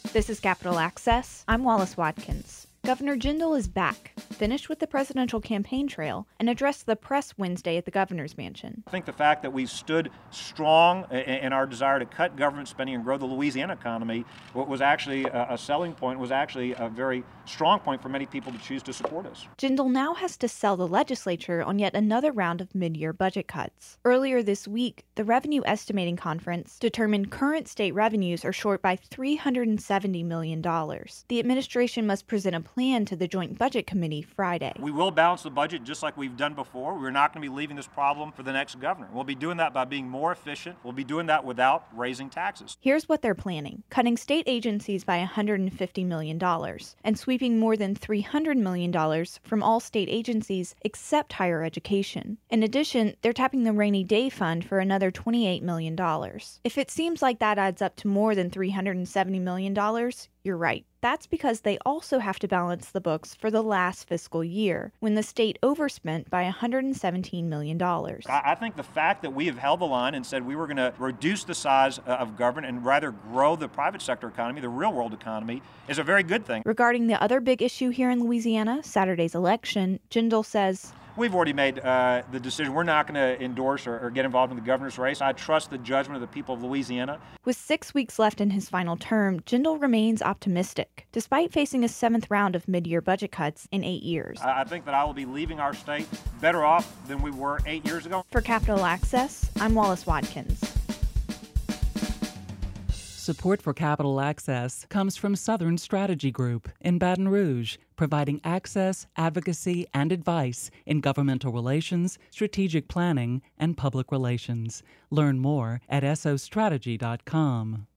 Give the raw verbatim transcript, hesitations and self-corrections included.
This is Capital Access. I'm Wallace Watkins. Governor Jindal is back, finished with the presidential campaign trail, and addressed the press Wednesday at the governor's mansion. I think the fact that we stood strong in our desire to cut government spending and grow the Louisiana economy was actually a selling point, was actually a very strong point for many people to choose to support us. Jindal now has to sell the legislature on yet another round of mid-year budget cuts. Earlier this week, the Revenue Estimating Conference determined current state revenues are short by three hundred seventy million dollars. The administration must present a plan to the Joint Budget Committee Friday. We will balance the budget just like we've done before. We're not going to be leaving this problem for the next governor. We'll be doing that by being more efficient. We'll be doing that without raising taxes. Here's what they're planning: cutting state agencies by one hundred fifty million dollars and sweeping more than three hundred million dollars from all state agencies except higher education. In addition, they're tapping the rainy day fund for another twenty-eight million dollars. If it seems like that adds up to more than three hundred seventy million dollars, you're right. That's because they also have to balance the books for the last fiscal year, when the state overspent by one hundred seventeen million dollars. I think the fact that we have held the line and said we were going to reduce the size of government and rather grow the private sector economy, the real world economy, is a very good thing. Regarding the other big issue here in Louisiana, Saturday's election, Jindal says, we've already made uh, the decision. We're not going to endorse or, or get involved in the governor's race. I trust the judgment of the people of Louisiana. With six weeks left in his final term, Jindal remains optimistic, despite facing a seventh round of mid-year budget cuts in eight years. I, I think that I will be leaving our state better off than we were eight years ago. For Capital Access, I'm Wallace Watkins. Support for Capital Access comes from Southern Strategy Group in Baton Rouge, providing access, advocacy, and advice in governmental relations, strategic planning, and public relations. Learn more at S O strategy dot com.